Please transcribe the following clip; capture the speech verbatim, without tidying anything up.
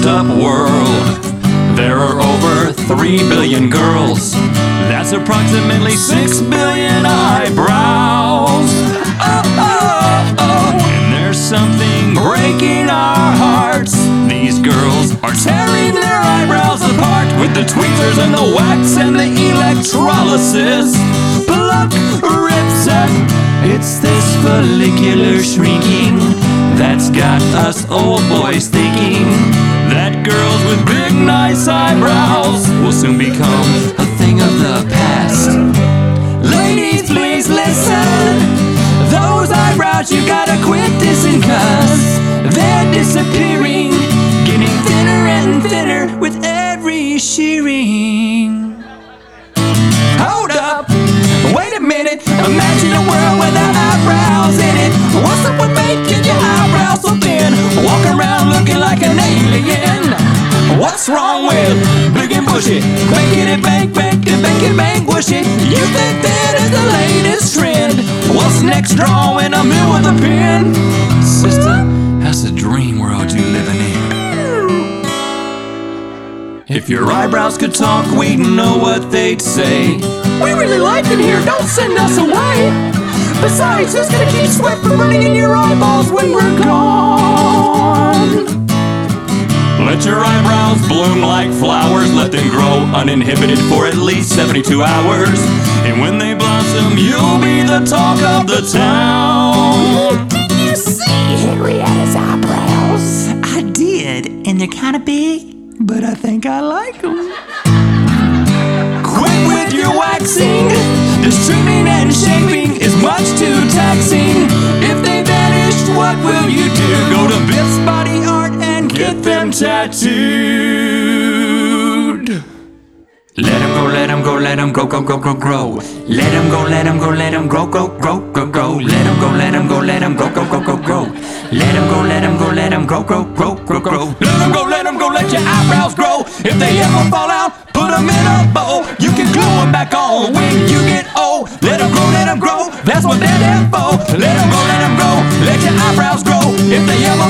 messed up world. There are over three billion girls. That's approximately six billion eyebrows. Oh, oh, oh. And there's something breaking our hearts. These girls are tearing their eyebrows apart with the tweezers and the wax and the electrolysis. Pluck, rip, set. It's this follicular shrinking that's got us old boys thinking that girls with big nice eyebrows will soon become a thing of the past. Ladies, please listen. Those eyebrows you gotta quit dissing, cause they're disappearing, getting thinner and thinner with every shearing. Hold up, wait a minute. Imagine a world without eyebrows in it. What's up with making your eyebrows so thin? Walk around looking like an alien. What's wrong with big and bushy? Making it bank, bank, and make it bang bushy. You think that is the latest trend? What's next? Drawing a mill with a pen? Sister, that's a dream world you living in. If your eyebrows could talk, we'd know what they'd say. We really like it here, don't send us away. Besides, who's gonna keep sweat from running in your eyeballs when we're gone? Let your eyebrows bloom like flowers. Let them grow uninhibited for at least seventy-two hours. And when they blossom, you'll be the talk of the town. Did you see Henrietta's eyebrows? I did, and they're kinda big, but I think I like them. Quit with your waxing. This trimming and shaping is much too taxing. If they vanished, what will you do? Go to Biff's Body Art and get them tattooed. Let them go, let them go, let them go, go, go, go, grow. Let them go, let them go, let them grow, go, grow, go, grow. Let them go, let them go, let them go, go, go, go, grow. Let them go, let them go, let them grow, grow, grow, grow, grow. Let them go, let them go, let your eyebrows grow. If they ever fall out, put them in a bowl. You can glue them back on when you get old. Let them grow, let them grow. That's what they're there for. Let them go, let them grow. Let your eyebrows grow. If they ever